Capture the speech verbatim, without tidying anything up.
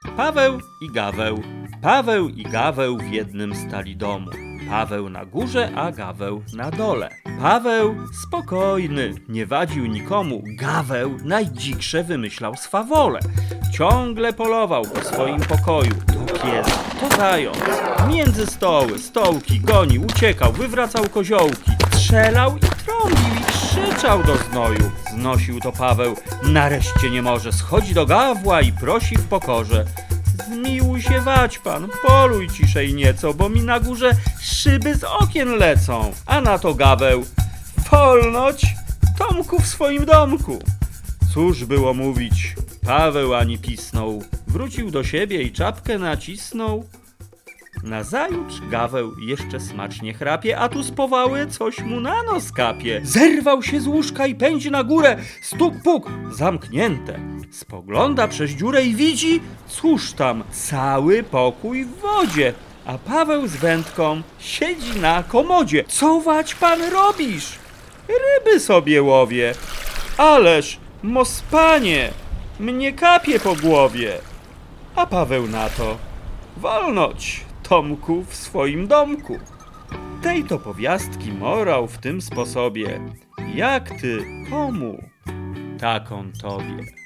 Paweł i Gaweł. Paweł i Gaweł w jednym stali domu. Paweł na górze, a Gaweł na dole. Paweł spokojny, nie wadził nikomu. Gaweł najdziksze wymyślał swawole. Ciągle polował po swoim pokoju. To pies, to zając. Między stoły, stołki gonił, uciekał, wywracał koziołki. Strzelał i trąbił i krzyczał do znoju. Znosił to Paweł, nareszcie nie może. Schodzi do Gawła i prosi w pokorze: zmiłuj się wać pan, poluj ciszej nieco, bo mi na górze szyby z okien lecą. A na to Gaweł: wolność, Tomku w swoim domku. Cóż było mówić, Paweł ani pisnął. Wrócił do siebie i czapkę nacisnął. Nazajutrz Gaweł jeszcze smacznie chrapie, a tu z powały coś mu na nos kapie. Zerwał się z łóżka i pędzi na górę. Stuk, puk, zamknięte. Spogląda przez dziurę i widzi, cóż tam, cały pokój w wodzie. A Paweł z wędką siedzi na komodzie. Co wać pan robisz? Ryby sobie łowię. Ależ, mospanie, mnie kapie po głowie. A Paweł na to: wolność, Tomku w swoim domku. Tej to powiastki morał w tym sposobie: jak ty komu, tak on tobie.